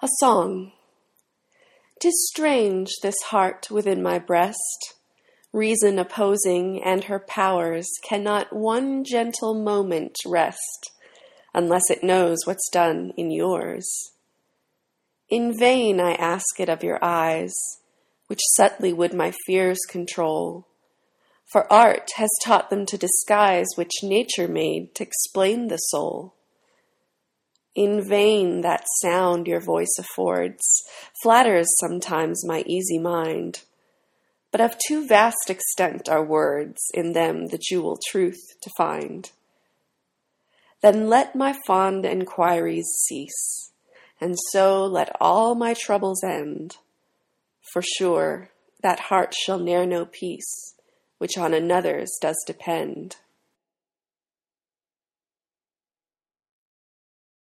A song. 'Tis strange, this heart within my breast, reason opposing and her powers cannot one gentle moment rest, unless it knows what's done in yours. In vain I ask it of your eyes, which subtly would my fears control, for art has taught them to disguise which nature made to explain the soul. In vain that sound your voice affords flatters sometimes my easy mind, but of too vast extent are words in them the jewel truth to find. Then let my fond enquiries cease, and so let all my troubles end, for sure that heart shall ne'er know peace which on another's does depend.